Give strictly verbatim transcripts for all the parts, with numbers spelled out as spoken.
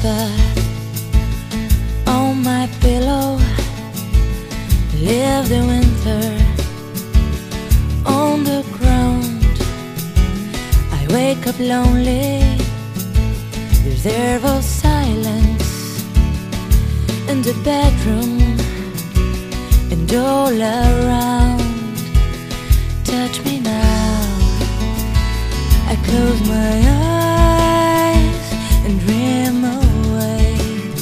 spot on my pillow. Live the winter on the ground. I wake up lonely. There's ever silence in the bedroom and all around. Touch me now. I close my eyes and dream away.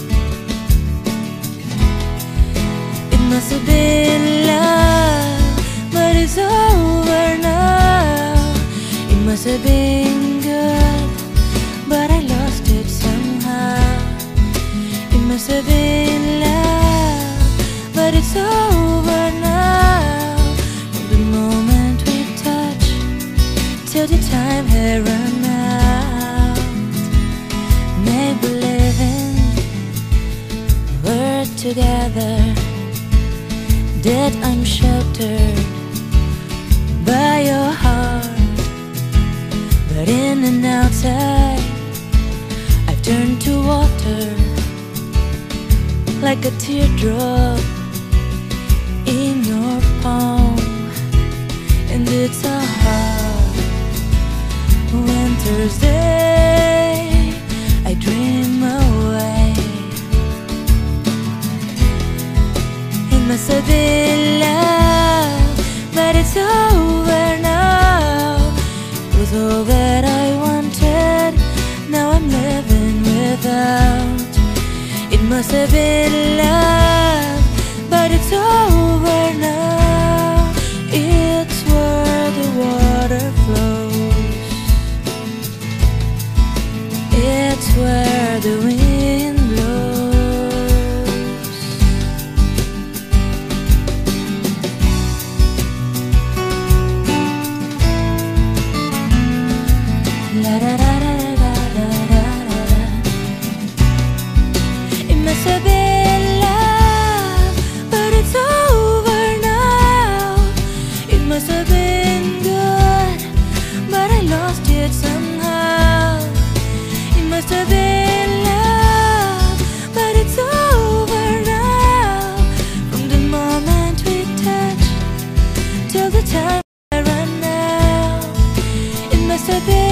It must have been love, but it's over now. It must have been good, but I lost it somehow. It must have been love, but it's over now. From the moment we touch till the time had run out. Make believing we're together, that I'm sheltered by your heart. But in and outside, I've turned to water, like a teardrop in your palm. And it's a hard winter's day, I dream away. It must have been love, but it's over now. It was all that I wanted, now I'm living without. It must have been love, but it's over now. It's where the water flows, it's where the wind blows. La da da da da da da da. It must have been love, but it's over now. It must have been good, but I lost it somehow. It must have been love, but it's over now. From the moment we touch till the time I run out. It must have been